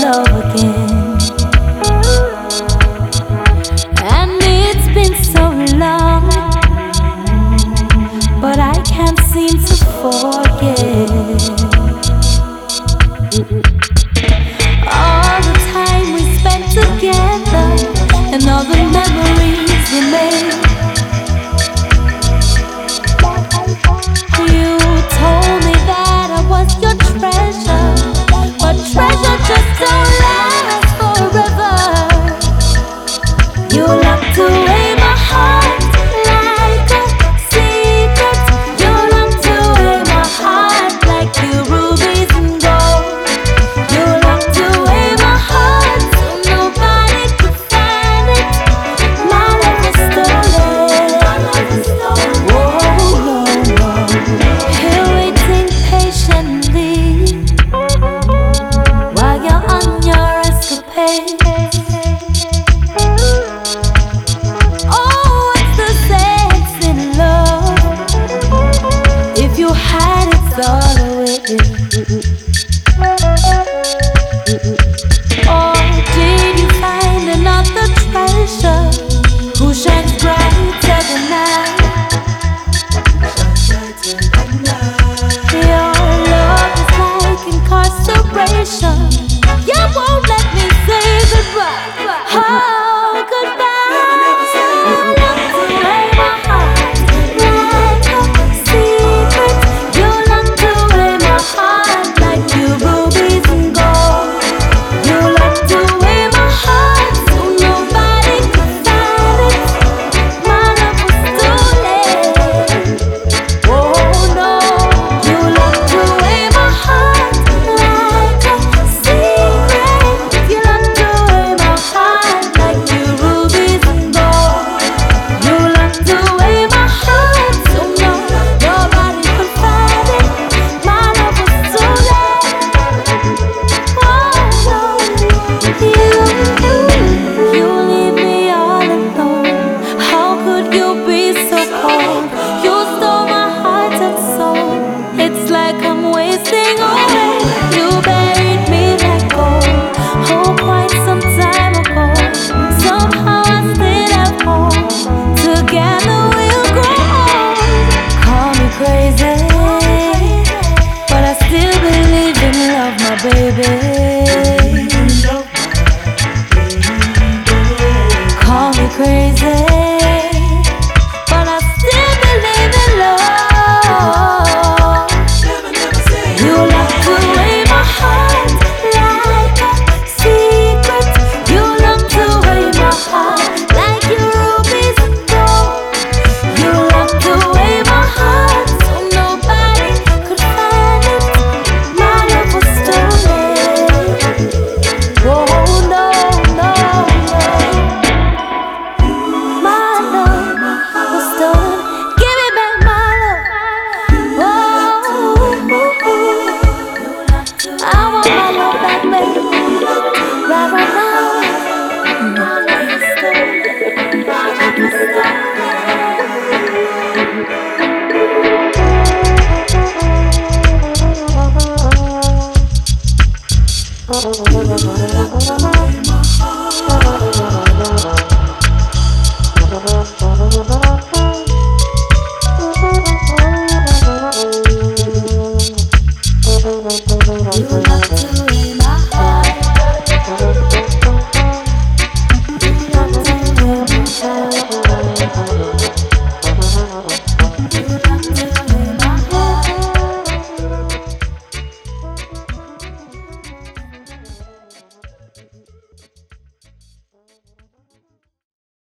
love again. And it's been so long, but I can't seem to forget all the time we spent together and all the memories we made. You told me that I was your treasure, but treasure just don't last forever. You locked away my heart like a secret. You locked away my heart like you rubies and gold. You locked away my heart so nobody could find it. My love was stolen. Whoa, no, no. Here waiting patiently while you're on your escapade. Oh, what's the sense in love if you had it all away? Or did you find another treasure who shines brighter than night? Your love is like incarceration. You won't let me say goodbye. Oh, goodbye. You locked away my heart like a secret. You locked away my heart like you rubies and gold. You locked away my heart so nobody could find it. My love was stolen. Oh no, you locked away my heart like a secret. You locked away my heart like you rubies and gold. You locked away my heart so nobody could find it. My love was stolen. Oh no, you leave me all alone. How could you be so cold? You stole my heart and soul. It's like I'm wasting away. You buried me like gold. Oh, quite some time ago. Somehow I still have hope. Together we'll grow old. Call me crazy, but I still believe in love, my baby. Call me crazy, but I still believe in love. You locked away my heart like a secret. You locked away my heart like your rubies and gold. You locked away my heart so nobody could find it. My love was stolen. Whoa, no, no, no. My love was stolen. Give me back my love. Whoa, I want my love back, baby. Right now. My love was stolen. My love was stolen.